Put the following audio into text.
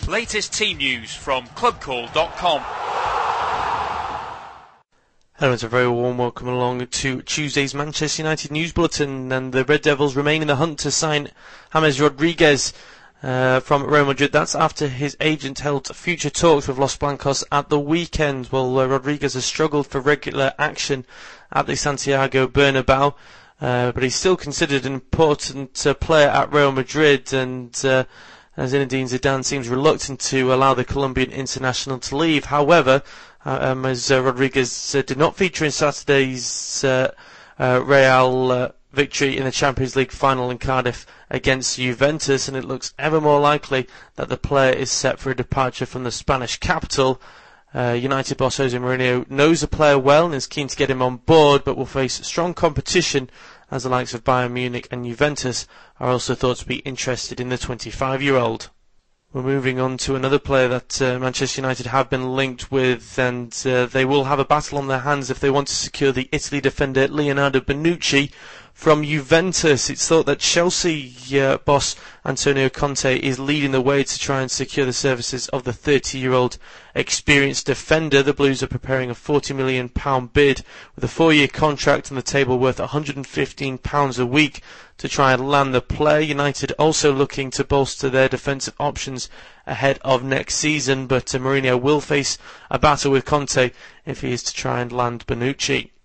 Latest team news from clubcall.com. Hello and a very warm welcome along to Tuesday's Manchester United News Bulletin. And the Red Devils remain in the hunt to sign James Rodriguez from Real Madrid. That's after his agent held future talks with Los Blancos at the weekend. Well, Rodriguez has struggled for regular action at the Santiago Bernabeu, but he's still considered an important player at Real Madrid, and Zinedine Zidane seems reluctant to allow the Colombian international to leave. However, as Rodriguez did not feature in Saturday's Real victory in the Champions League final in Cardiff against Juventus, and it looks ever more likely that the player is set for a departure from the Spanish capital. United boss Jose Mourinho knows the player well and is keen to get him on board, but will face strong competition as the likes of Bayern Munich and Juventus are also thought to be interested in the 25-year-old. We're moving on to another player that Manchester United have been linked with, and they will have a battle on their hands if they want to secure the Italy defender Leonardo Bonucci from Juventus. It's thought that Chelsea boss Antonio Conte is leading the way to try and secure the services of the 30-year-old experienced defender. The Blues are preparing a £40 million bid with a 4-year contract on the table worth £115 a week to try and land the player. United also looking to bolster their defensive options ahead of next season, but Mourinho will face a battle with Conte if he is to try and land Bonucci.